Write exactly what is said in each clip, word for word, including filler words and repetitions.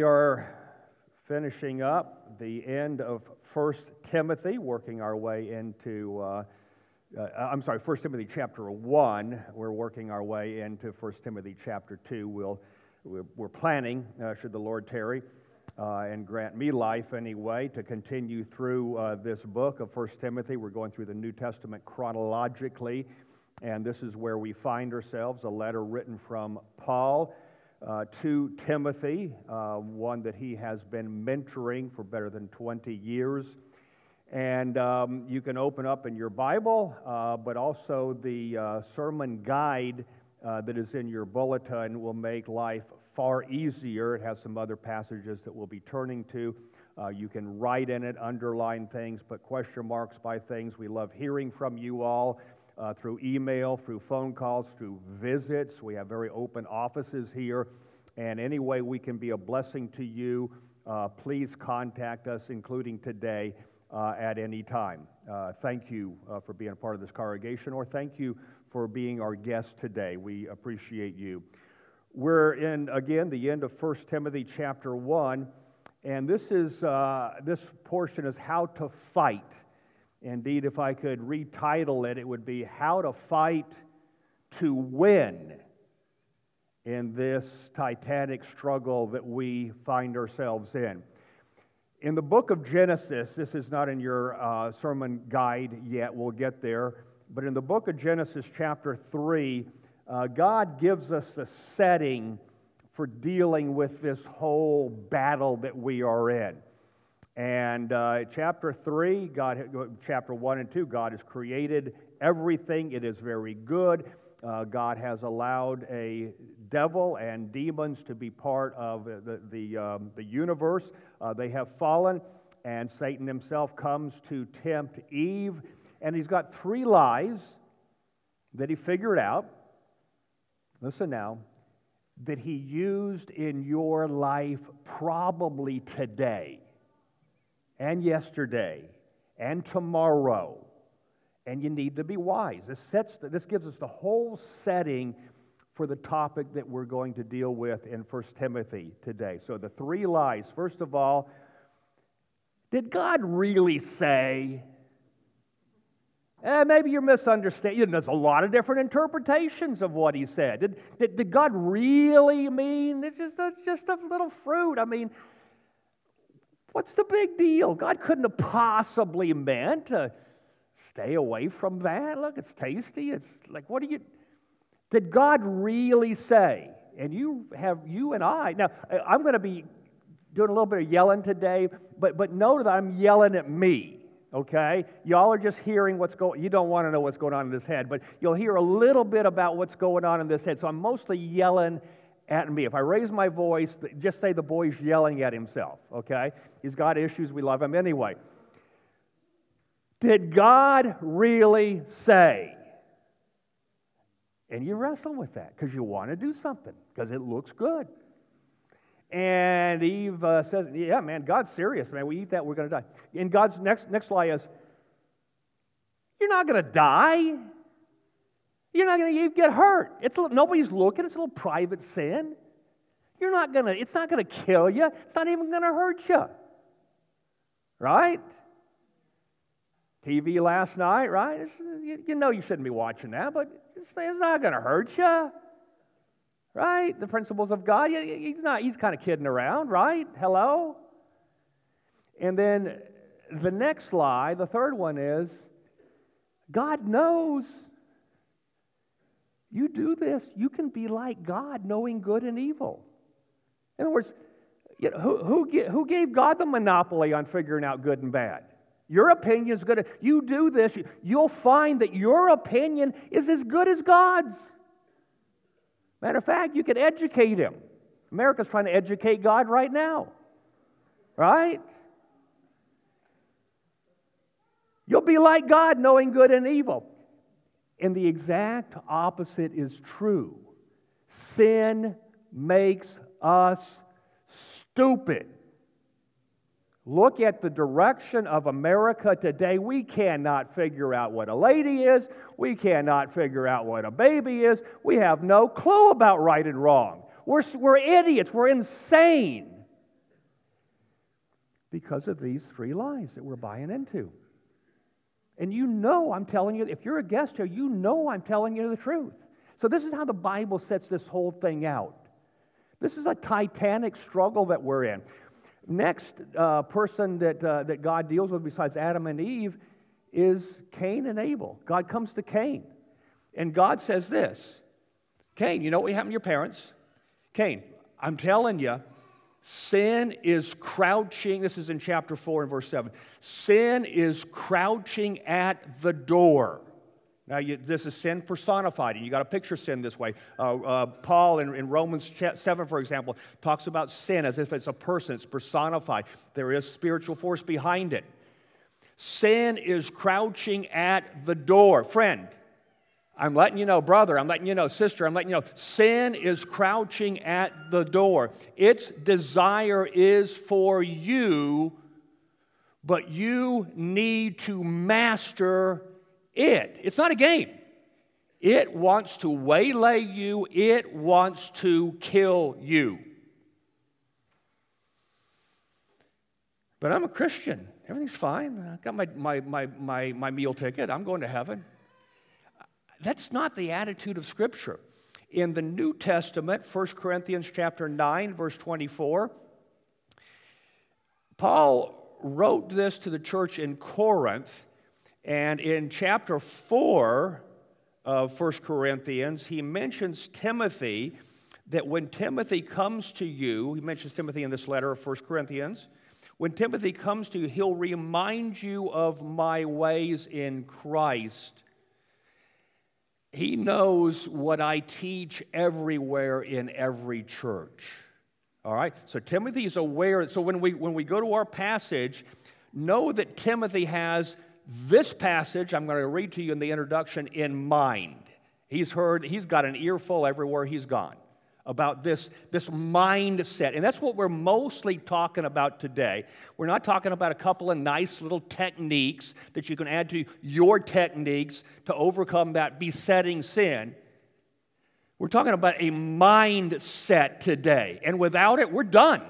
We are finishing up the end of First Timothy, working our way into, uh, uh, I'm sorry, First Timothy chapter one. We're working our way into First Timothy chapter two. We'll, we're, we're planning, uh, should the Lord tarry, uh, and grant me life anyway, to continue through uh, this book of First Timothy. We're going through the New Testament chronologically, and this is where we find ourselves, a letter written from Paul Uh, to Timothy, uh, one that he has been mentoring for better than twenty years. And um, you can open up in your Bible, uh, but also the uh, sermon guide uh, that is in your bulletin will make life far easier. It has some other passages that we'll be turning to. Uh, you can write in it, underline things, put question marks by things. We love hearing from you all. Uh, through email, through phone calls, through visits. We have very open offices here, and any way we can be a blessing to you, uh, please contact us, including today, uh, at any time. Uh, thank you uh, for being a part of this congregation, or thank you for being our guest today. We appreciate you. We're in, again, the end of First Timothy chapter one, and this is uh, this portion is how to fight. Indeed, if I could retitle it, it would be How to Fight to Win in this titanic struggle that we find ourselves in. In the book of Genesis, this is not in your uh, sermon guide yet, we'll get there, but in the book of Genesis chapter three, uh, God gives us the setting for dealing with this whole battle that we are in. And uh, chapter three, God, chapter one and two, God has created everything. It is very good. Uh, God has allowed a devil and demons to be part of the the, um, the universe. Uh, they have fallen, and Satan himself comes to tempt Eve, and he's got three lies that he figured out. Listen now, that he used in your life probably today, and yesterday, and tomorrow, and you need to be wise. This sets, the, this gives us the whole setting for the topic that we're going to deal with in First Timothy today. So the three lies. First of all, did God really say? Eh, maybe you're misunderstanding. There's a lot of different interpretations of what he said. Did, did, did God really mean it's just a, just a little fruit? I mean, what's the big deal? God couldn't have possibly meant to stay away from that. Look, it's tasty. It's like, what do you... Did God really say? And you have, you and I... Now, I'm going to be doing a little bit of yelling today, but, but know that I'm yelling at me, okay? Y'all are just hearing what's going... You don't want to know what's going on in this head, but you'll hear a little bit about what's going on in this head. So I'm mostly yelling at me. If I raise my voice, just say the boy's yelling at himself, okay? He's got issues. We love him anyway. Did God really say? And you wrestle with that because you want to do something because it looks good. And Eve uh, says, yeah, man, God's serious, man. We eat that, we're going to die. And God's next next lie is, you're not going to die. You're not going to get hurt. It's a, nobody's looking. It's a little private sin. You're not going to, it's not going to kill you. It's not even going to hurt you. Right? T V last night, right? It's, you, you know you shouldn't be watching that, but it's, it's not going to hurt you. Right? The principles of God, he's not, he's kind of kidding around, right? Hello? And then the next lie, the third one is, God knows you do this, you can be like God, knowing good and evil. In other words, you know, who, who, who gave God the monopoly on figuring out good and bad? Your opinion is good. You do this, you'll find that your opinion is as good as God's. Matter of fact, you can educate him. America's trying to educate God right now. Right? You'll be like God, knowing good and evil. And the exact opposite is true. Sin makes us stupid. Look at the direction of America today. We cannot figure out what a lady is. We cannot figure out what a baby is. We have no clue about right and wrong. We're, we're idiots. We're insane. because of these three lies that we're buying into. And you know I'm telling you, if you're a guest here, you know I'm telling you the truth. So this is how the Bible sets this whole thing out. This is a titanic struggle that we're in. Next uh, person that, uh, that God deals with besides Adam and Eve is Cain and Abel. God comes to Cain. And God says this, Cain, you know what happened to your parents? Cain, I'm telling you, sin is crouching. This is in chapter four and verse seven. Sin is crouching at the door. Now, you, this is sin personified, and you got to picture sin this way. Uh, uh, Paul in, in Romans seven, for example, talks about sin as if it's a person. It's personified. There is spiritual force behind it. Sin is crouching at the door. Friend, I'm letting you know, brother, I'm letting you know, sister, I'm letting you know, sin is crouching at the door. Its desire is for you, but you need to master it. It's not a game. It wants to waylay you. It wants to kill you. But I'm a Christian. Everything's fine. I got my, my, my, my, my meal ticket. I'm going to heaven. That's not the attitude of Scripture. In the New Testament, First Corinthians chapter nine, verse twenty-four, Paul wrote this to the church in Corinth, and in chapter four of First Corinthians, he mentions Timothy, that when Timothy comes to you, he mentions Timothy in this letter of First Corinthians, when Timothy comes to you, he'll remind you of my ways in Christ. He knows what I teach everywhere in every church. All right? So Timothy is aware. So when we when we go to our passage, know that Timothy has this passage, I'm going to read to you in the introduction, in mind. He's heard, he's got an earful everywhere he's gone about this, this mindset. And that's what we're mostly talking about today. We're not talking about a couple of nice little techniques that you can add to your techniques to overcome that besetting sin. We're talking about a mindset today. And without it, we're done.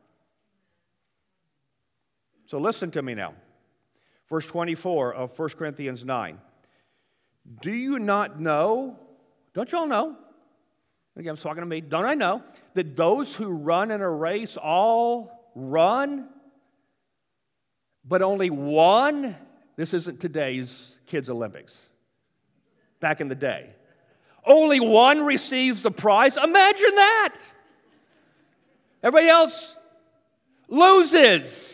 So listen to me now. Verse twenty-four of First Corinthians nine. Do you not know, don't you all know, again, I'm talking to me, don't I know, that those who run in a race all run, but only one, this isn't today's Kids Olympics, back in the day, only one receives the prize? Imagine that! Everybody else loses.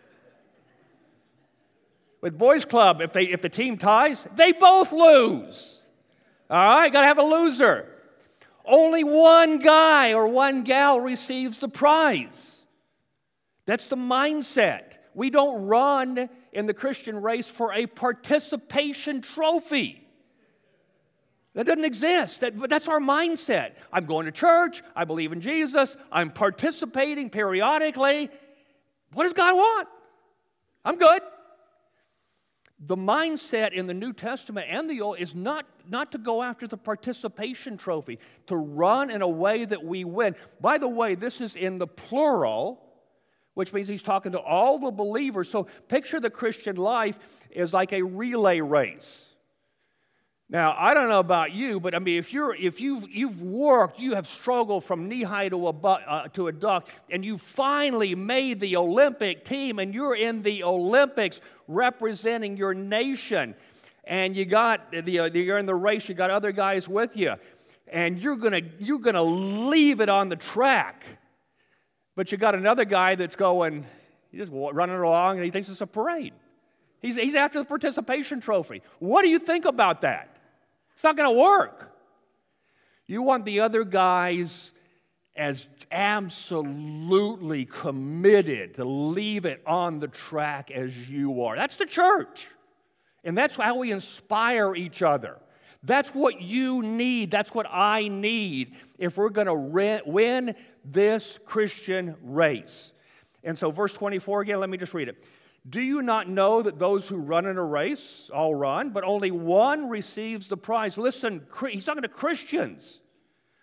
With Boys Club, if they if the team ties, they both lose. All right, got to have a loser. Only one guy or one gal receives the prize. That's the mindset. We don't run in the Christian race for a participation trophy. That doesn't exist. That, but that's our mindset. I'm going to church. I believe in Jesus. I'm participating periodically. What does God want? I'm good. The mindset in the New Testament and the Old is not, not to go after the participation trophy, to run in a way that we win. By the way, this is in the plural, which means he's talking to all the believers. So picture the Christian life as like a relay race. Now, I don't know about you, but I mean, if you're if you've you've worked, you have struggled from knee high to a bu- uh, to a duck, and you finally made the Olympic team, and you're in the Olympics representing your nation, and you got the uh, you're in the race, you got other guys with you, and you're gonna you're gonna leave it on the track, but you got another guy that's going, he's just running along, and he thinks it's a parade. He's he's after the participation trophy. What do you think about that? It's not going to work. You want the other guys as absolutely committed to leave it on the track as you are. That's the church. And that's how we inspire each other. That's what you need. That's what I need if we're going to win this Christian race. And so verse twenty-four again, let me just read it. Do you not know that those who run in a race all run, but only one receives the prize? Listen, he's talking to Christians.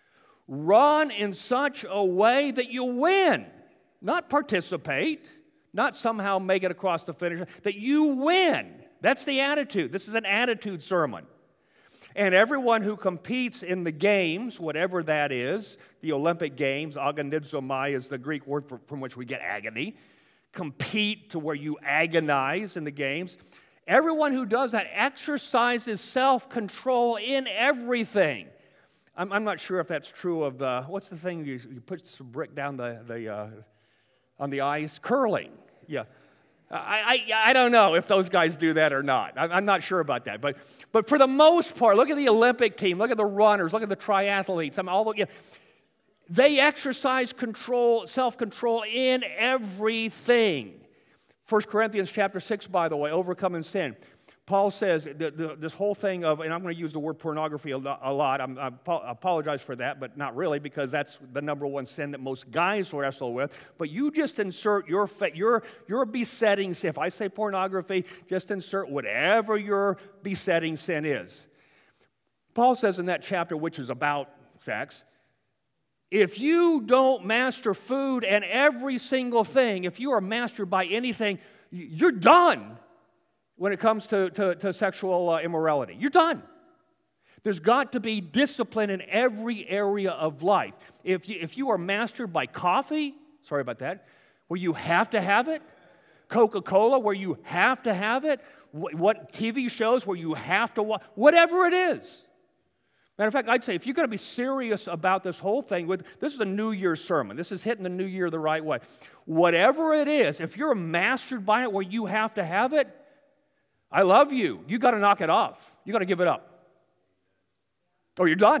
Run in such a way that you win, not participate, not somehow make it across the finish line, that you win. That's the attitude. This is an attitude sermon. And everyone who competes in the games, whatever that is, the Olympic Games, agonizomai is the Greek word for, from which we get agony, compete to where you agonize in the games. Everyone who does that exercises self-control in everything. I'm, I'm not sure if that's true of the, what's the thing, you, you put some brick down the, the uh, on the ice? Curling, yeah. I, I, I don't know if those guys do that or not. I'm, I'm not sure about that. But, but for the most part, look at the Olympic team, look at the runners, look at the triathletes. I mean, all the, you know, they exercise control, self-control in everything. First Corinthians chapter six, by the way, overcoming sin. Paul says the, the, this whole thing of, and I'm going to use the word pornography a, a lot. I'm, I apologize for that, but not really, because that's the number one sin that most guys wrestle with. But you just insert your your your besetting sin. If I say pornography, just insert whatever your besetting sin is. Paul says in that chapter, which is about sex, if you don't master food and every single thing, if you are mastered by anything, you're done. When it comes to, to, to sexual uh, immorality. You're done. There's got to be discipline in every area of life. If you, if you are mastered by coffee, sorry about that, where you have to have it, Coca-Cola, where you have to have it, what, what T V shows where you have to watch, whatever it is. Matter of fact, I'd say if you're going to be serious about this whole thing, with this is a New Year's sermon. This is hitting the New Year the right way. Whatever it is, if you're mastered by it where you have to have it, I love you. You got to knock it off. You got to give it up. Or you're done.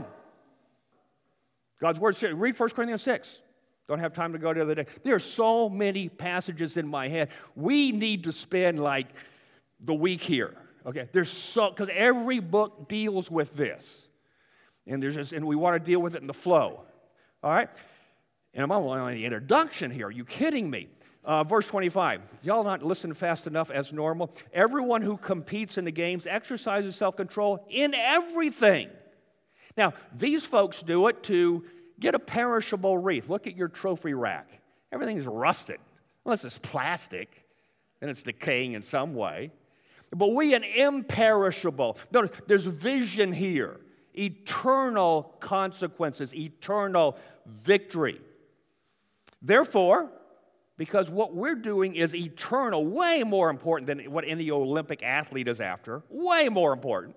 God's word says, read First Corinthians six. Don't have time to go to the other day. There are so many passages in my head. We need to spend like the week here. Okay? There's so, because every book deals with this. And there's just, and we want to deal with it in the flow. All right? And I'm only on the introduction here. Are you kidding me? Uh, verse twenty-five, y'all not listening fast enough as normal. Everyone who competes in the games exercises self-control in everything. Now, these folks do it to get a perishable wreath. Look at your trophy rack. Everything's rusted. Unless it's plastic, then it's decaying in some way. But we an imperishable. Notice, there's vision here. Eternal consequences, eternal victory. Therefore, because what we're doing is eternal, way more important than what any Olympic athlete is after, way more important.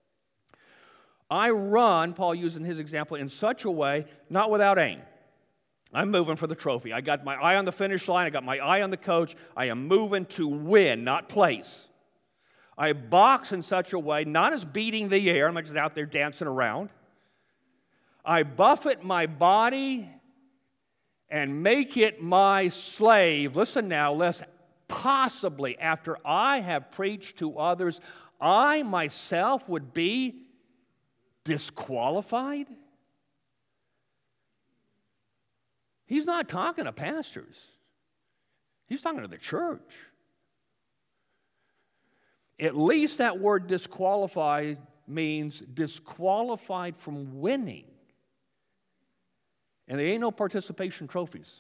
I run, Paul using his example, in such a way, not without aim. I'm moving for the trophy. I got my eye on the finish line. I got my eye on the coach. I am moving to win, not place. I box in such a way, not as beating the air. I'm not just out there dancing around. I buffet my body and make it my slave. Listen now, lest possibly after I have preached to others, I myself would be disqualified. He's not talking to pastors. He's talking to the church. At least that word disqualified means disqualified from winning. And there ain't no participation trophies.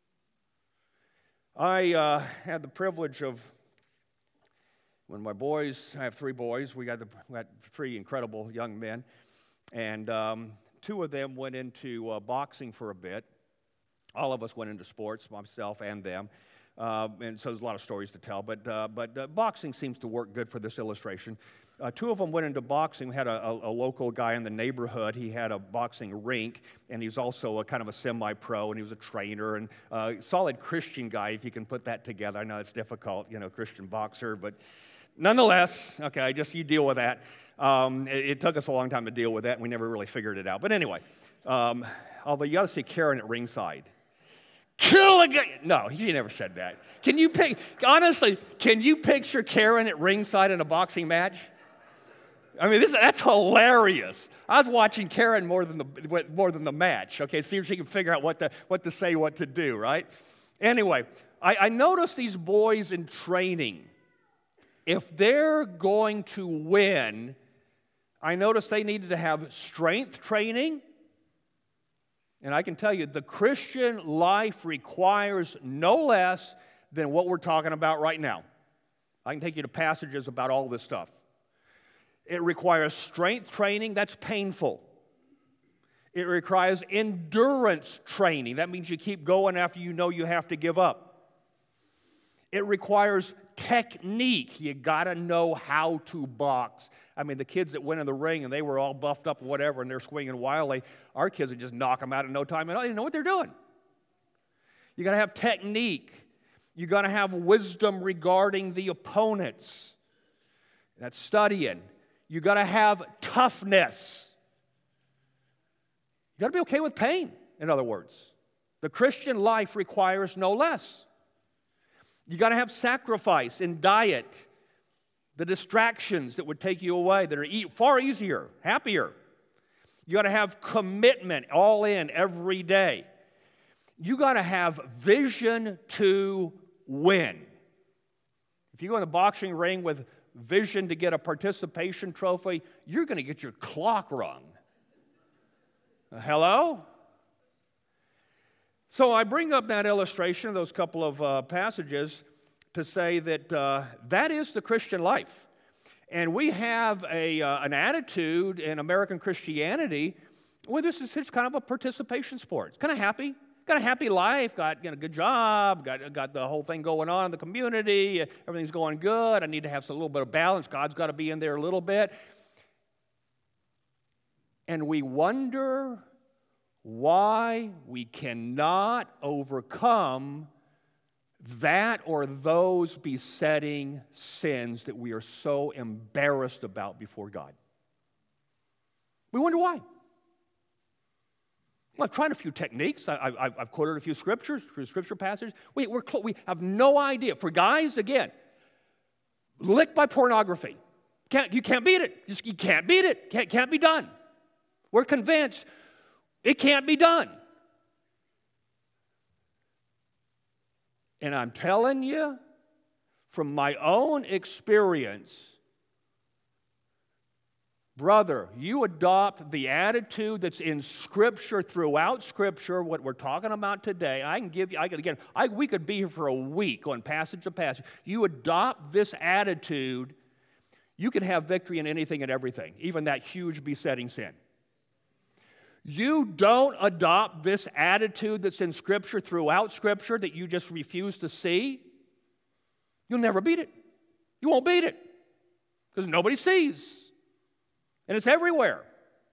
I uh, had the privilege of, when my boys, I have three boys, we got, the, we got three incredible young men, and um, two of them went into uh, boxing for a bit. All of us went into sports, myself and them, uh, and so there's a lot of stories to tell, but, uh, but uh, boxing seems to work good for this illustration. Uh, two of them went into boxing. We had a, a, a local guy in the neighborhood. He had a boxing rink, and he's also a kind of a semi-pro, and he was a trainer, and a uh, solid Christian guy, if you can put that together. I know it's difficult, you know, Christian boxer, but nonetheless, okay, I just, you deal with that. Um, it, it took us a long time to deal with that, and we never really figured it out. But anyway, um, although you got to see Karen at ringside. Kill a guy. No, he never said that. Can you pick, honestly, can you picture Karen at ringside in a boxing match? I mean, this, that's hilarious. I was watching Karen more than the more than the match. Okay, see if she can figure out what to what to say, what to do. Right? Anyway, I, I noticed these boys in training. If they're going to win, I noticed they needed to have strength training. And I can tell you, the Christian life requires no less than what we're talking about right now. I can take you to passages about all this stuff. It requires strength training. That's painful. It requires endurance training. That means you keep going after you know you have to give up. It requires technique. You got to know how to box. I mean, the kids that went in the ring and they were all buffed up or whatever and they're swinging wildly, our kids would just knock them out in no time at all. You know what they're doing. You got to have technique. You got to have wisdom regarding the opponents. That's studying. You got to have toughness. You got to be okay with pain, in other words. The Christian life requires no less. You got to have sacrifice in diet, the distractions that would take you away, that are far easier, happier. You got to have commitment, all in, every day. You got to have vision to win. If you go in the boxing ring with vision to get a participation trophy, you're going to get your clock rung. Hello? So I bring up that illustration, those couple of uh, passages, to say that uh, that is the Christian life. And we have a, uh, an attitude in American Christianity where this is it's kind of a participation sport. It's kind of happy. Got a happy life, got you know, a good job, got, got the whole thing going on in the community, everything's going good. I need to have a little bit of balance. God's got to be in there a little bit. And we wonder why we cannot overcome that or those besetting sins that we are so embarrassed about before God. We wonder why. Well, I've tried a few techniques. I, I, I've quoted a few scriptures, scripture passages. We, we're, we have no idea. For guys, again, licked by pornography. Can't, you can't beat it. Just, you can't beat it. Can't, can't be done. We're convinced it can't be done. And I'm telling you, from my own experience, brother, you adopt the attitude that's in Scripture, throughout Scripture, what we're talking about today. I can give you, I can, again, I, we could be here for a week on passage to passage. You adopt this attitude, you can have victory in anything and everything, even that huge besetting sin. You don't adopt this attitude that's in Scripture, throughout Scripture, that you just refuse to see, you'll never beat it. You won't beat it because nobody sees. And it's everywhere.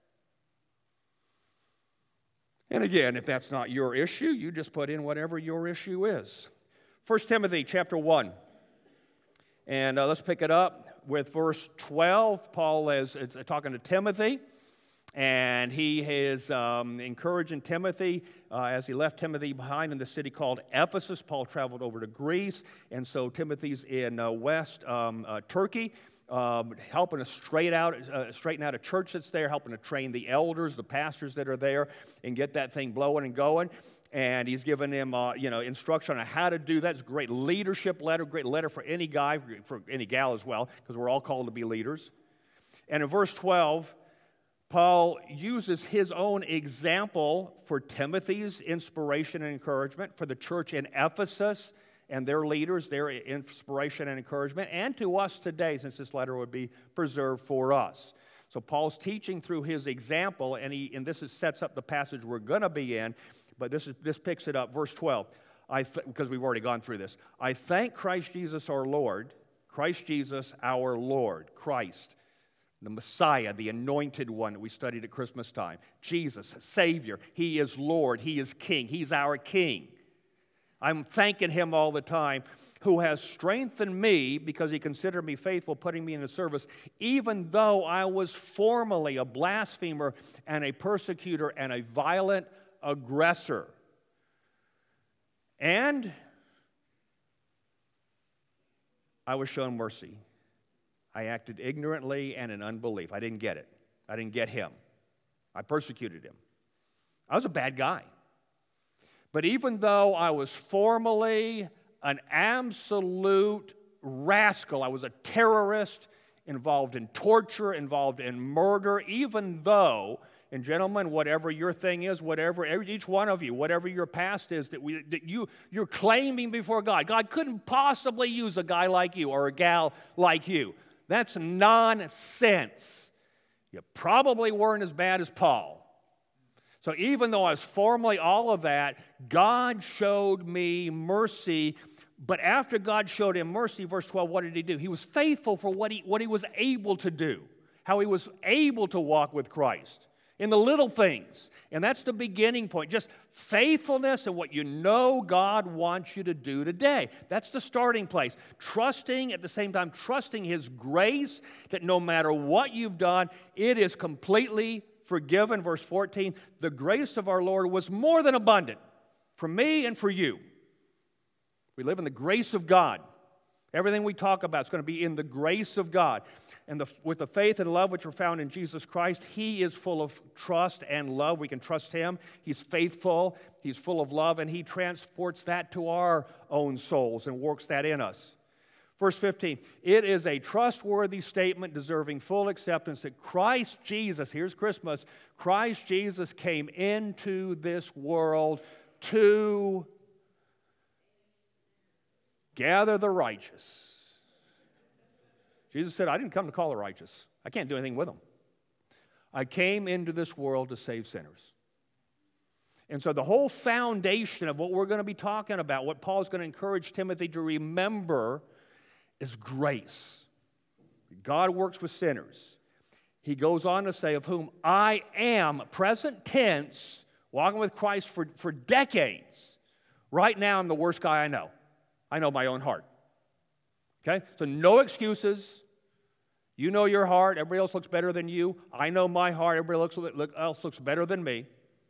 And again, if that's not your issue, you just put in whatever your issue is. First Timothy chapter one. And uh, let's pick it up with verse twelve. Paul is, is talking to Timothy. And he is um, encouraging Timothy uh, as he left Timothy behind in the city called Ephesus. Paul traveled over to Greece. And so Timothy's in uh, West um, uh, Turkey. Um, helping to straight out, uh, straighten out a church that's there, helping to train the elders, the pastors that are there, and get that thing blowing and going. And he's given him, uh, you know, instruction on how to do that. It's a great leadership letter, great letter for any guy, for any gal as well, because we're all called to be leaders. And in verse twelve, Paul uses his own example for Timothy's inspiration and encouragement, for the church in Ephesus and their leaders, their inspiration and encouragement, and to us today, since this letter would be preserved for us. So Paul's teaching through his example, and he and this is, sets up the passage we're going to be in, but this is this picks it up, verse twelve, I th- because we've already gone through this. I thank Christ Jesus our Lord, Christ Jesus our Lord, Christ, the Messiah, the anointed one that we studied at Christmas time. Jesus, Savior, He is Lord, He is King, He's our King. I'm thanking Him all the time, who has strengthened me because He considered me faithful, putting me in His service, even though I was formerly a blasphemer and a persecutor and a violent aggressor. And I was shown mercy. I acted ignorantly and in unbelief. I didn't get it. I didn't get Him. I persecuted Him. I was a bad guy. But even though I was formerly an absolute rascal, I was a terrorist, involved in torture, involved in murder, even though And gentlemen, whatever your thing is, whatever, each one of you, whatever your past is that, we, that you, you're claiming before God, God couldn't possibly use a guy like you or a gal like you. That's nonsense. You probably weren't as bad as Paul. So even though I was formerly all of that, God showed me mercy. But after God showed him mercy, verse twelve, what did he do? He was faithful for what he, what he was able to do, how he was able to walk with Christ in the little things. And that's the beginning point. Just faithfulness in what you know God wants you to do today. That's the starting place. Trusting, at the same time, trusting His grace that no matter what you've done, it is completely forgiven. Verse fourteen, the grace of our Lord was more than abundant for me and for you. We live in the grace of God. Everything we talk about is going to be in the grace of God. And the, with the faith and love which are found in Jesus Christ, He is full of trust and love. We can trust Him. He's faithful. He's full of love, and He transports that to our own souls and works that in us. Verse fifteen, it is a trustworthy statement deserving full acceptance that Christ Jesus, here's Christmas, Christ Jesus came into this world to gather the righteous. Jesus said, I didn't come to call the righteous. I can't do anything with them. I came into this world to save sinners. And so the whole foundation of what we're going to be talking about, what Paul's going to encourage Timothy to remember, is grace. God works with sinners. He goes on to say, of whom I am, present tense, walking with Christ for, for decades. Right now, I'm the worst guy I know. I know my own heart. Okay? So no excuses. You know your heart. Everybody else looks better than you. I know my heart. Everybody looks, else looks better than me.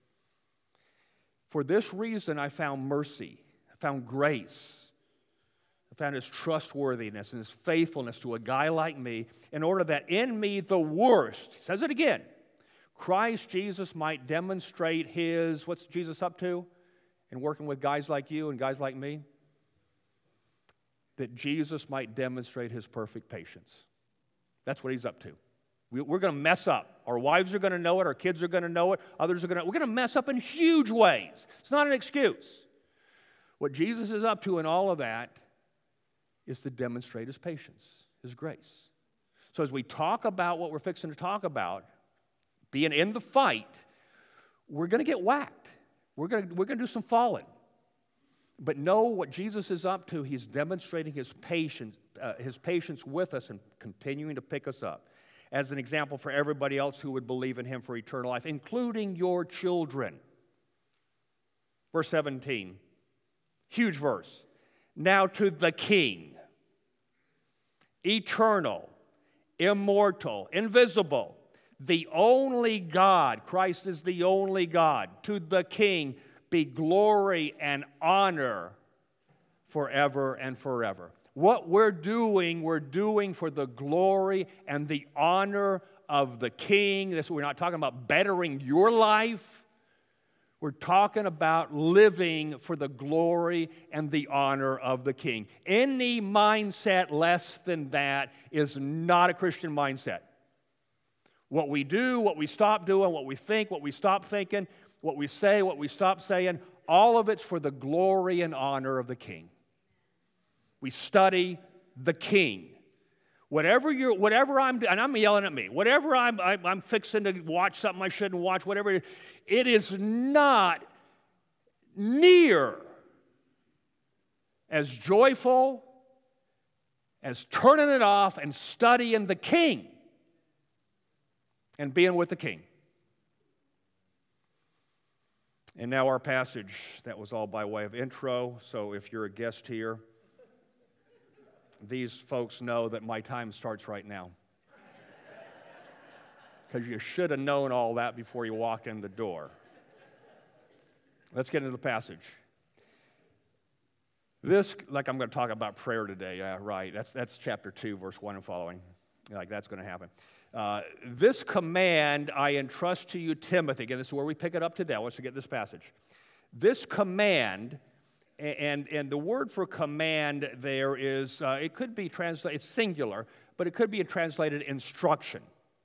For this reason, I found mercy. I found grace. I found His trustworthiness and His faithfulness to a guy like me, in order that in me, the worst, He says it again, Christ Jesus might demonstrate His, what's Jesus up to in working with guys like you and guys like me? That Jesus might demonstrate His perfect patience. That's what He's up to. We, we're going to mess up. Our wives are going to know it. Our kids are going to know it. Others are going to. We're going to mess up in huge ways. It's not an excuse. What Jesus is up to in all of that is to demonstrate His patience, His grace. So as we talk about what we're fixing to talk about, being in the fight, we're going to get whacked. We're going to, we're going to do some falling. But know what Jesus is up to. He's demonstrating His patience, uh, His patience with us and continuing to pick us up as an example for everybody else who would believe in Him for eternal life, including your children. Verse seventeen, huge verse. Now to the King, eternal, immortal, invisible, the only God, Christ is the only God, to the King be glory and honor forever and forever. What we're doing, we're doing for the glory and the honor of the King. This, we're not talking about bettering your life. We're talking about living for the glory and the honor of the King. Any mindset less than that is not a Christian mindset. What we do, what we stop doing, what we think, what we stop thinking, what we say, what we stop saying, all of it's for the glory and honor of the King. We study the King. Whatever you're, whatever I'm, and I'm yelling at me, whatever I'm, I'm, I'm fixing to watch something I shouldn't watch, whatever, it is, it is not near as joyful as turning it off and studying the King and being with the King. And now our passage, that was all by way of intro, so if you're a guest here, these folks know that my time starts right now. Because you should have known all that before you walked in the door. Let's get into the passage. This, like I'm going to talk about prayer today, yeah, right, that's, that's chapter two, verse one and following. Like that's going to happen. Uh, this command I entrust to you, Timothy. Again, this is where we pick it up today. Let's get this passage. This command, and, and the word for command there is, uh, it could be translated, it's singular, but it could be translated instruction.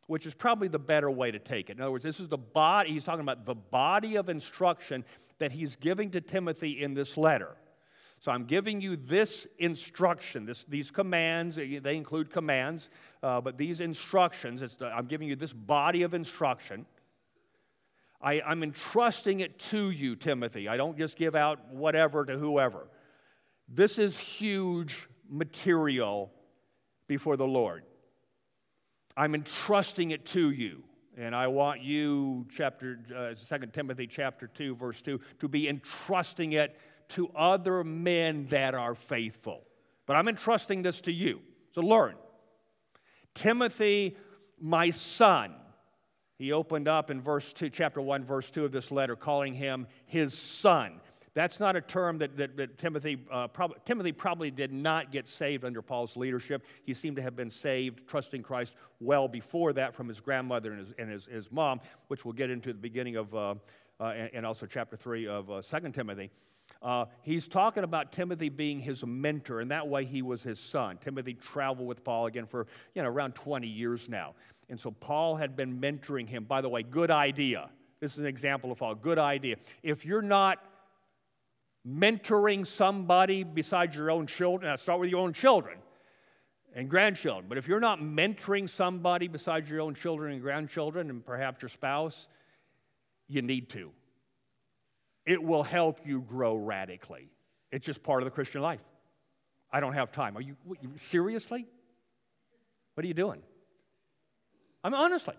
which is probably the better way to take it. In other words, this is the body, he's talking about the body of instruction that he's giving to Timothy in this letter. So I'm giving you this instruction, this, these commands, they include commands, uh, but these instructions, it's the, I'm giving you this body of instruction. I, I'm entrusting it to you, Timothy. I don't just give out whatever to whoever. This is huge material before the Lord. I'm entrusting it to you. And I want you, chapter uh, Second Timothy chapter two, verse two, to be entrusting it to other men that are faithful. But I'm entrusting this to you. So learn. Timothy, my son. He opened up in verse two, chapter one, verse two of this letter, calling him his son. That's not a term that, that, that Timothy, uh, prob- Timothy probably did not get saved under Paul's leadership. He seemed to have been saved, trusting Christ well before that from his grandmother and his, and his, his mom, which we'll get into at the beginning of, uh, uh, and, and also chapter three of uh, Second Timothy. Uh, he's talking about Timothy being his mentor, and that way he was his son. Timothy traveled with Paul again for, you know, around twenty years now. And so Paul had been mentoring him. By the way, good idea. This is an example of Paul. Good idea. If you're not mentoring somebody besides your own children, now start with your own children and grandchildren. But if you're not mentoring somebody besides your own children and grandchildren and perhaps your spouse, you need to. It will help you grow radically. It's just part of the Christian life. I don't have time. Are you, what, you seriously? What are you doing? I mean, honestly.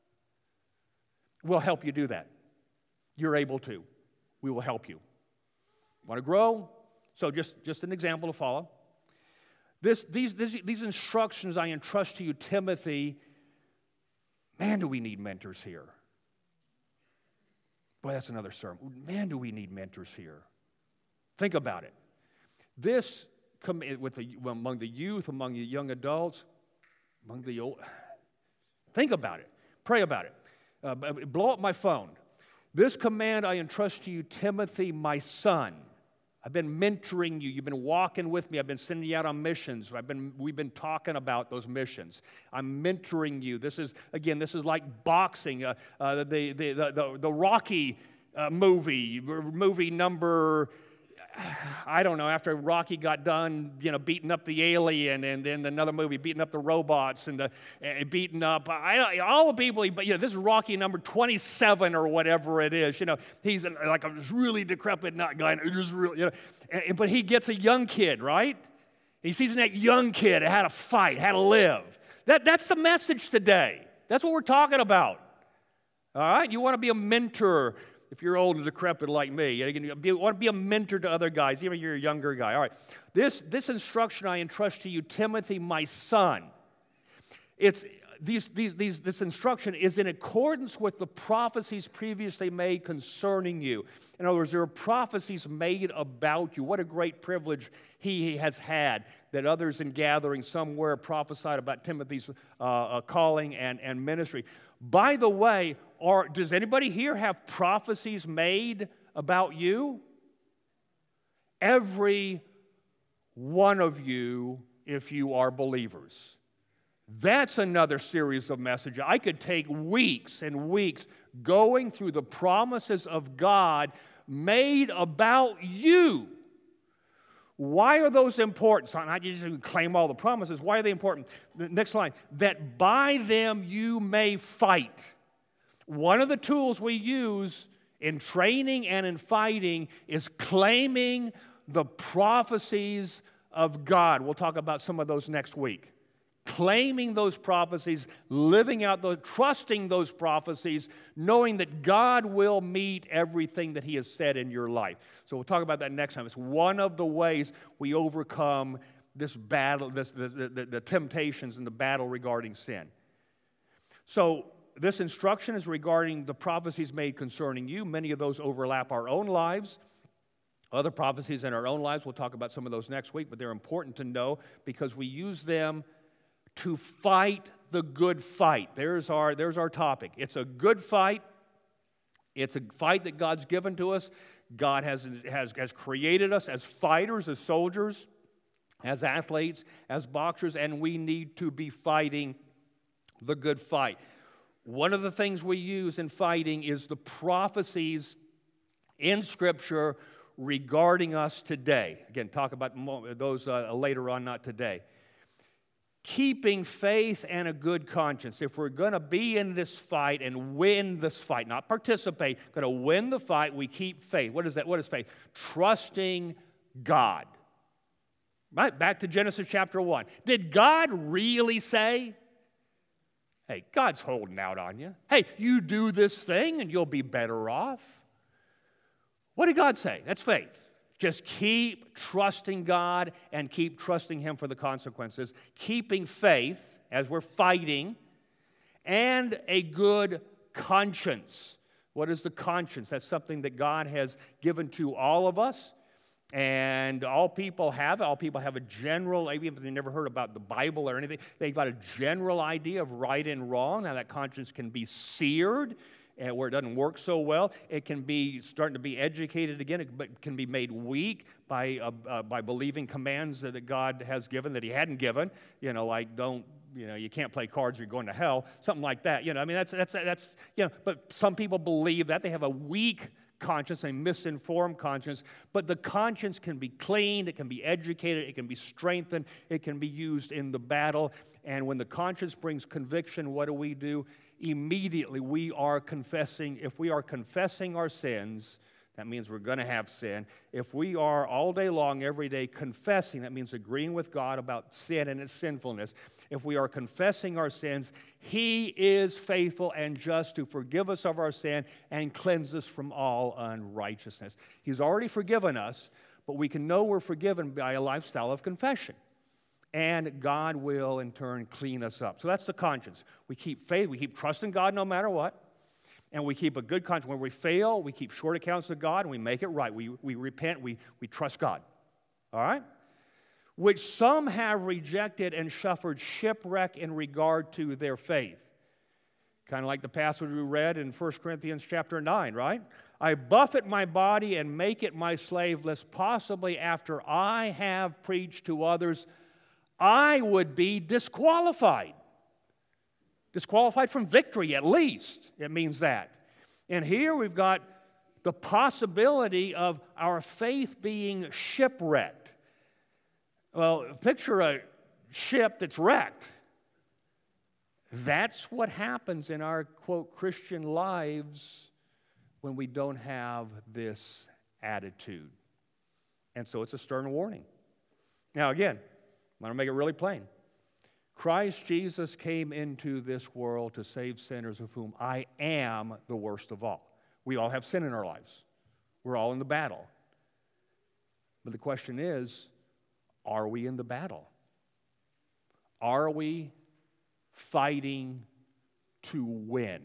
We'll help you do that. You're able to. We will help you. Want to grow? So just, just an example to follow. This, these, these, these instructions I entrust to you, Timothy, man, do we need mentors here. Boy, that's another sermon. Man, do we need mentors here. Think about it. This, with the, among the youth, among the young adults, among the old, think about it. Pray about it. Uh, blow up my phone. This command I entrust to you, Timothy, my son. I've been mentoring you. You've been walking with me. I've been sending you out on missions. I've been, we've been talking about those missions. I'm mentoring you. This is, again, this is like boxing. Uh, uh, the, the, the, the, the Rocky uh, movie, movie number, I don't know, after Rocky got done, you know, beating up the alien, and then another movie beating up the robots, and the uh, beating up I, all the people. But you know, this is Rocky number twenty-seven or whatever it is. You know, he's like a really decrepit nut guy, and just really, you know, and, but he gets a young kid, right? He sees that young kid how to fight, how to live. That that's the message today. That's what we're talking about. All right, you want to be a mentor. If you're old and decrepit like me, you want to be a mentor to other guys, even if you're a younger guy. All right, this, this instruction I entrust to you, Timothy, my son. It's, these, these, these, this instruction is in accordance with the prophecies previously made concerning you. In other words, there are prophecies made about you. What a great privilege he has had that others in gathering somewhere prophesied about Timothy's uh, uh, calling and, and ministry. By the way, Or does anybody here have prophecies made about you? Every one of you, if you are believers. That's another series of messages. I could take weeks and weeks going through the promises of God made about you. Why are those important? So not just claim all the promises. Why are they important? The next line, that by them you may fight. One of the tools we use in training and in fighting is claiming the prophecies of God. We'll talk about some of those next week. Claiming those prophecies, living out those, trusting those prophecies, knowing that God will meet everything that He has said in your life. So we'll talk about that next time. It's one of the ways we overcome this battle, this, this, the, the, the temptations and the battle regarding sin. So this instruction is regarding the prophecies made concerning you. Many of those overlap our own lives. Other prophecies in our own lives, we'll talk about some of those next week, but they're important to know because we use them to fight the good fight. There's our, there's our topic. It's a good fight. It's a fight that God's given to us. God has, has, has created us as fighters, as soldiers, as athletes, as boxers, and we need to be fighting the good fight. one of the things we use in fighting is the prophecies in Scripture regarding us today. Again, talk about those uh, later on, not today. Keeping faith and a good conscience. If we're going to be in this fight and win this fight, not participate, going to win the fight, we keep faith. What is that? What is faith? Trusting God. Right? Back to Genesis chapter one. Did God really say, hey, God's holding out on you. Hey, you do this thing and you'll be better off. What did God say? That's faith. Just keep trusting God and keep trusting Him for the consequences. Keeping faith as we're fighting and a good conscience. What is the conscience? That's something that God has given to all of us. And all people have it. All people have a general, even if they've never heard about the Bible or anything, they've got a general idea of right and wrong. Now that conscience can be seared, and where it doesn't work so well. It can be starting to be educated again. It can be made weak by uh, uh, by believing commands that God has given that He hadn't given. You know, like don't, you know, you can't play cards, you're going to hell. Something like that. You know, I mean, that's that's that's you know. But some people believe that they have a weak conscience, a misinformed conscience. But the conscience can be cleaned. It can be educated. It can be strengthened. It can be used in the battle. And when the conscience brings conviction, what do we do? Immediately we are confessing. If we are confessing our sins, that means we're going to have sin. If we are all day long, every day confessing, that means agreeing with God about sin and its sinfulness. If we are confessing our sins, He is faithful and just to forgive us of our sin and cleanse us from all unrighteousness. He's already forgiven us, but we can know we're forgiven by a lifestyle of confession. And God will, in turn, clean us up. So that's the conscience. We keep faith. We keep trusting God no matter what. And we keep a good conscience. When we fail, we keep short accounts of God, and we make it right. We, we repent. We, we trust God. All right? Which some have rejected and suffered shipwreck in regard to their faith. Kind of like the passage we read in First Corinthians chapter nine, right? I buffet my body and make it my slave, lest possibly after I have preached to others, I would be disqualified. Disqualified from victory, at least. It means that. And here we've got the possibility of our faith being shipwrecked. Well, picture a ship that's wrecked. That's what happens in our, quote, Christian lives when we don't have this attitude. And so it's a stern warning. Now, again, I'm going to make it really plain. Christ Jesus came into this world to save sinners, of whom I am the worst of all. We all have sin in our lives. We're all in the battle. But the question is, are we in the battle? Are we fighting to win?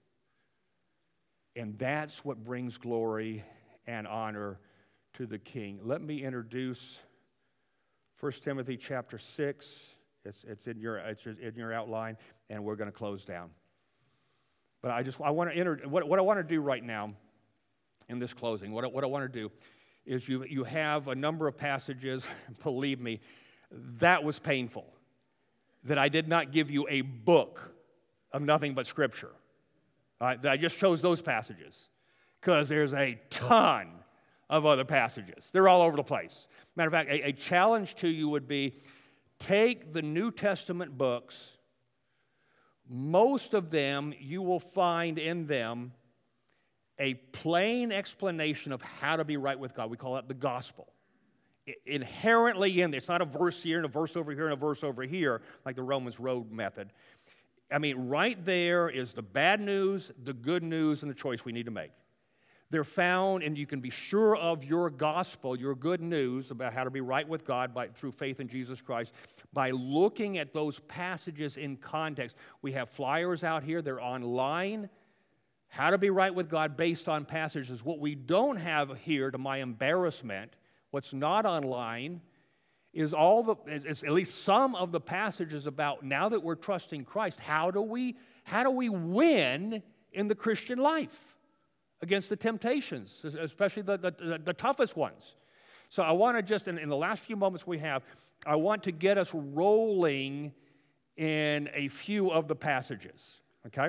And that's what brings glory and honor to the King. Let me introduce First Timothy chapter six, it's, it's, in your, it's in your outline, and we're going to close down. But I just, I want to enter, what, what I want to do right now in this closing, what I, what I want to do is you, you have a number of passages, believe me, that was painful, that I did not give you a book of nothing but Scripture. All right, that I just chose those passages, because there's a ton of other passages. They're all over the place. Matter of fact, a, a challenge to you would be, take the New Testament books. Most of them, you will find in them a plain explanation of how to be right with God. We call that the gospel. I, inherently in there. It's not a verse here and a verse over here and a verse over here, like the Romans road method. I mean, right there is the bad news, the good news, and the choice we need to make. They're found, and you can be sure of your gospel, your good news about how to be right with God by, through faith in Jesus Christ, by looking at those passages in context. We have flyers out here. They're online. How to be right with God based on passages. What we don't have here, to my embarrassment, what's not online, is all the, is at least some of the passages about now that we're trusting Christ, how do we, how do we win in the Christian life against the temptations, especially the, the, the toughest ones. So I want to just, in, in the last few moments we have, I want to get us rolling in a few of the passages, okay?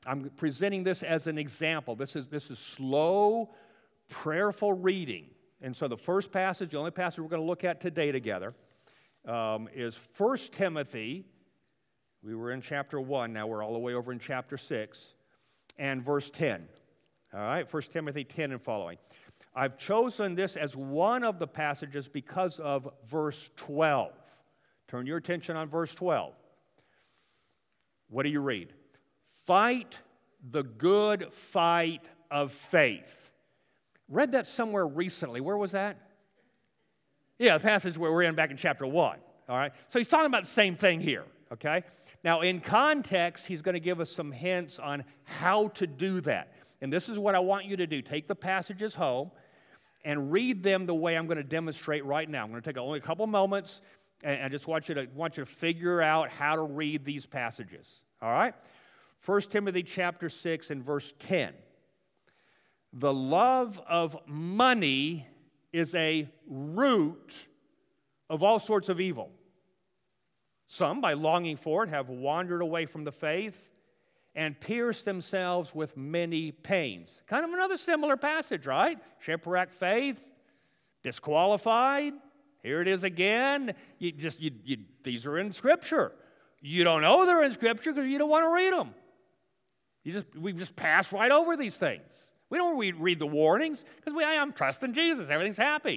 I'm presenting this as an example. This is, this is slow, prayerful reading. And so the first passage, the only passage we're going to look at today together, um, is First Timothy. We were in chapter one, now we're all the way over in chapter six, and verse ten. All right, First Timothy ten and following. I've chosen this as one of the passages because of verse twelve. Turn your attention on verse twelve. What do you read? Fight the good fight of faith. Read that somewhere recently. Where was that? Yeah, the passage where we're in back in chapter one. All right? So he's talking about the same thing here, okay? Now, in context, he's going to give us some hints on how to do that. And this is what I want you to do. Take the passages home and read them the way I'm going to demonstrate right now. I'm going to take only a couple moments, and I just want you to want you to figure out how to read these passages. All right? First Timothy chapter six and verse ten. The love of money is a root of all sorts of evil. Some, by longing for it, have wandered away from the faith and pierced themselves with many pains. Kind of another similar passage, right? Shipwrecked faith, disqualified. Here it is again. You just you, you, these are in Scripture. You don't know they're in Scripture because you don't want to read them. You just we just pass right over these things. We don't read, read the warnings because we I am trusting Jesus. Everything's happy.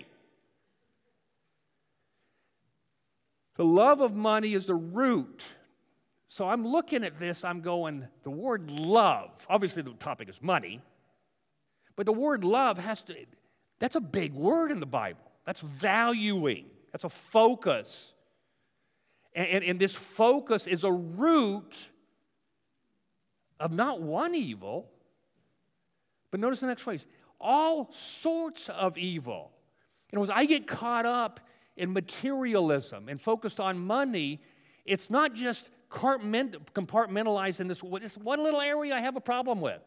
The love of money is the root. So I'm looking at this, I'm going, the word love, obviously the topic is money, but the word love has to, that's a big word in the Bible. That's valuing. That's a focus. And, and, and this focus is a root of not one evil, but notice the next phrase, all sorts of evil. In other words, I get caught up in materialism and focused on money. It's not just compartmentalized in this, this one little area I have a problem with.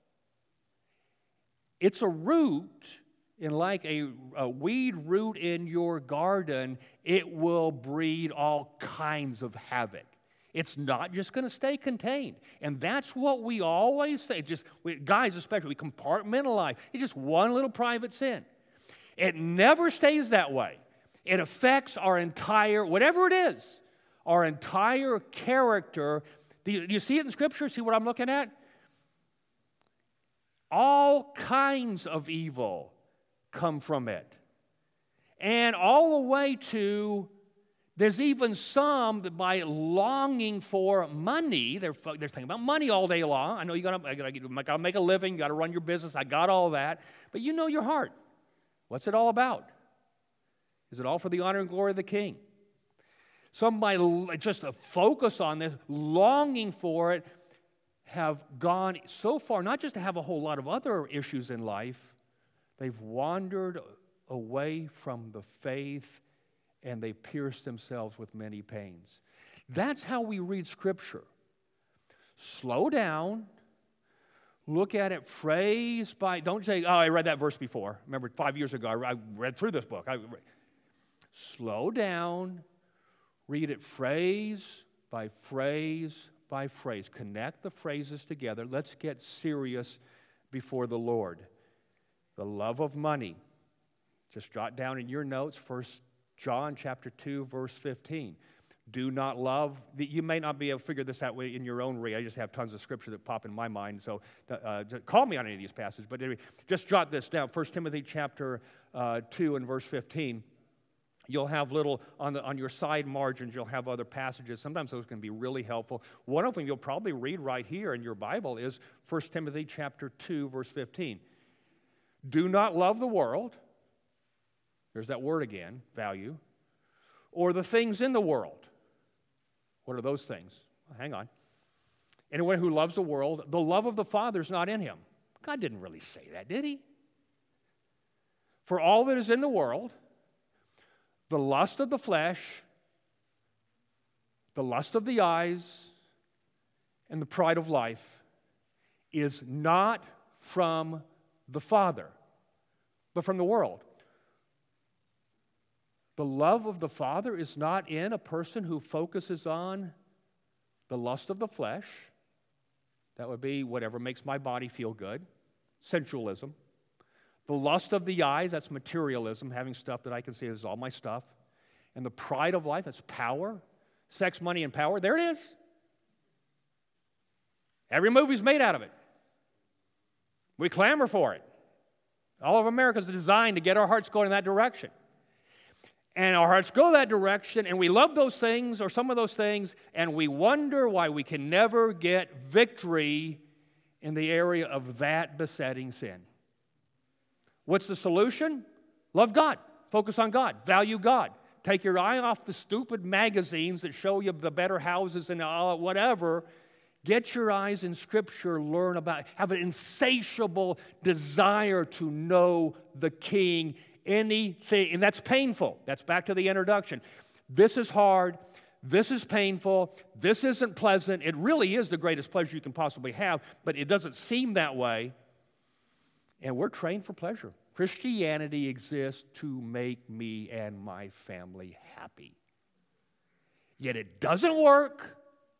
It's a root, and like a, a weed root in your garden, it will breed all kinds of havoc. It's not just going to stay contained. And that's what we always say. Just we, guys especially, we compartmentalize. It's just one little private sin. It never stays that way. It affects our entire, whatever it is, our entire character. Do you, do you see it in Scripture? See what I'm looking at? All kinds of evil come from it. And all the way to, there's even some that by longing for money, they're, they're thinking about money all day long. I know you gotta, I gotta, gotta make a living, you gotta run your business, I got all that. But you know your heart. What's it all about? Is it all for the honor and glory of the King? Some by just a focus on this, longing for it, have gone so far, not just to have a whole lot of other issues in life, they've wandered away from the faith and they pierced themselves with many pains. That's how we read Scripture. Slow down. Look at it phrase by, don't say, oh, I read that verse before. Remember, five years ago, I read through this book. I, slow down. Read it phrase by phrase by phrase. Connect the phrases together. Let's get serious before the Lord. The love of money. Just jot down in your notes, First John chapter two, verse fifteen. Do not love. You may not be able to figure this out in your own read. I just have tons of Scripture that pop in my mind, so uh, call me on any of these passages. But anyway, just jot this down. First Timothy chapter uh, two and verse fifteen. You'll have little, on, the, on your side margins, you'll have other passages. Sometimes those can be really helpful. One of them you'll probably read right here in your Bible is First Timothy chapter two, verse fifteen. Do not love the world. There's that word again, value. Or the things in the world. What are those things? Well, hang on. Anyone who loves the world, the love of the Father is not in him. God didn't really say that, did he? For all that is in the world, the lust of the flesh, the lust of the eyes, and the pride of life is not from the Father, but from the world. The love of the Father is not in a person who focuses on the lust of the flesh, That would be whatever makes my body feel good. Sensualism. The lust of the eyes, that's materialism, having stuff that I can see is all my stuff. And the pride of life, that's power. Sex, money, and power, there it is. Every movie's made out of it. We clamor for it. All of America is designed to get our hearts going in that direction. And our hearts go that direction, and we love those things, or some of those things, and we wonder why we can never get victory in the area of that besetting sin. What's the solution? Love God. Focus on God. Value God. Take your eye off the stupid magazines that show you the better houses and all, whatever. Get your eyes in Scripture. Learn about, have an insatiable desire to know the King. Anything, and that's painful. That's back to the introduction. This is hard. This is painful. This isn't pleasant. It really is the greatest pleasure you can possibly have, but it doesn't seem that way. And we're trained for pleasure. Christianity exists to make me and my family happy. Yet it doesn't work,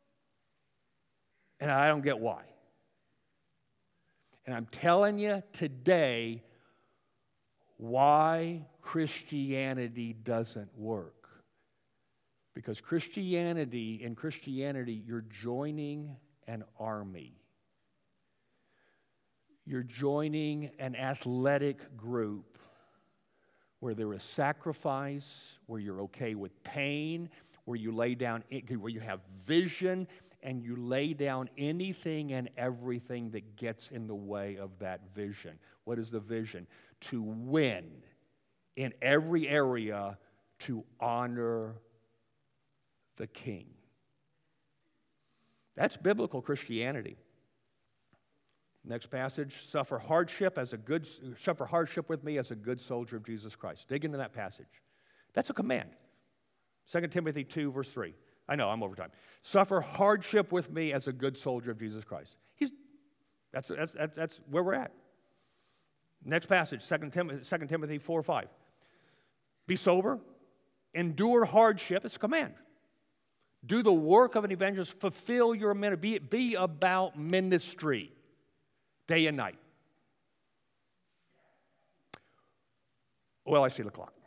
and I don't get why. And I'm telling you today why Christianity doesn't work. Because Christianity, in Christianity, you're joining an army. You're joining an athletic group where there is sacrifice, where you're okay with pain, where you lay down, where you have vision, and you lay down anything and everything that gets in the way of that vision. What is the vision? To win in every area, to honor the King. That's biblical Christianity. Next passage, suffer hardship as a good suffer hardship with me as a good soldier of Jesus Christ. Dig into that passage. That's a command. Second Timothy two, verse three. I know, I'm over time. Suffer hardship with me as a good soldier of Jesus Christ. He's, that's, that's, that's, that's where we're at. Next passage, Second Timothy four, five. Be sober, endure hardship. It's a command. Do the work of an evangelist, fulfill your ministry. Be, be about ministry, day and night. Well, I see the clock.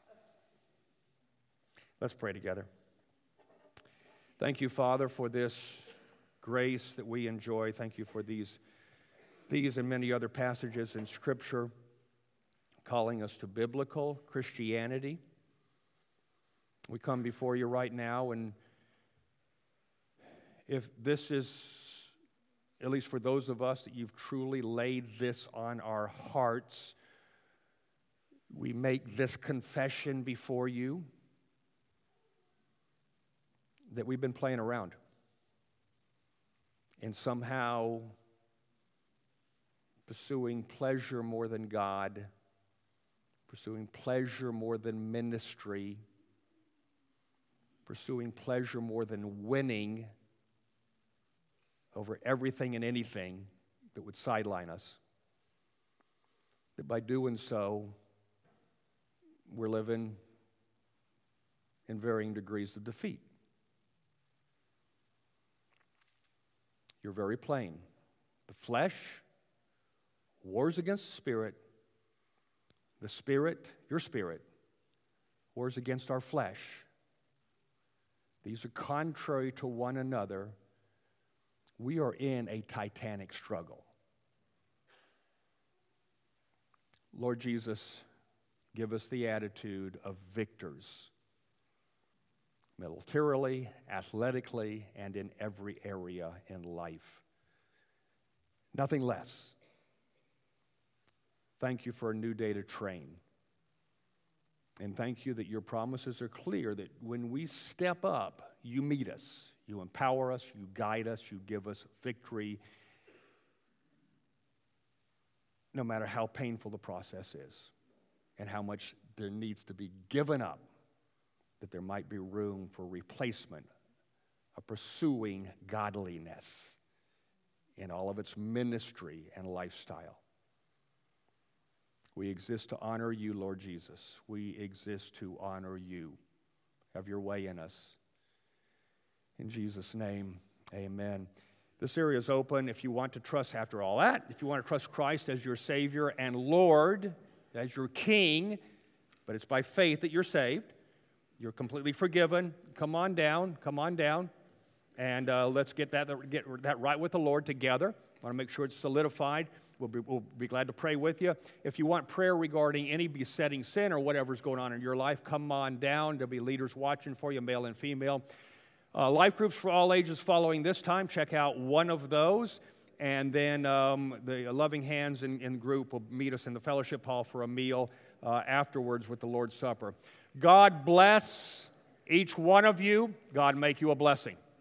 Let's pray together. Thank you, Father, for this grace that we enjoy. Thank you for these, these and many other passages in Scripture calling us to biblical Christianity. We come before you right now, and if this is, at least for those of us that you've truly laid this on our hearts, we make this confession before you that we've been playing around and somehow pursuing pleasure more than God, pursuing pleasure more than ministry, pursuing pleasure more than winning over everything and anything that would sideline us. That by doing so, we're living in varying degrees of defeat. You're very plain. The flesh wars against the spirit. The spirit, your spirit, wars against our flesh. These are contrary to one another. We are in a titanic struggle. Lord Jesus, give us the attitude of victors, militarily, athletically, and in every area in life. Nothing less. Thank you for a new day to train. And thank you that your promises are clear, that when we step up, you meet us. You empower us, you guide us, you give us victory, no matter how painful the process is and how much there needs to be given up, that there might be room for replacement of pursuing godliness in all of its ministry and lifestyle. We exist to honor you, Lord Jesus. We exist to honor you. Have your way in us. In Jesus' name, amen. This area is open if you want to trust, after all that, if you want to trust Christ as your Savior and Lord, as your King, but it's by faith that you're saved. You're completely forgiven. Come on down, come on down, and uh, let's get that, get that right with the Lord together. I want to make sure it's solidified. We'll be, we'll be glad to pray with you. If you want prayer regarding any besetting sin or whatever's going on in your life, come on down. There'll be leaders watching for you, male and female. Uh, life groups for all ages following this time. Check out one of those. And then um, the Loving Hands in, in group will meet us in the fellowship hall for a meal uh, afterwards with the Lord's Supper. God bless each one of you. God make you a blessing.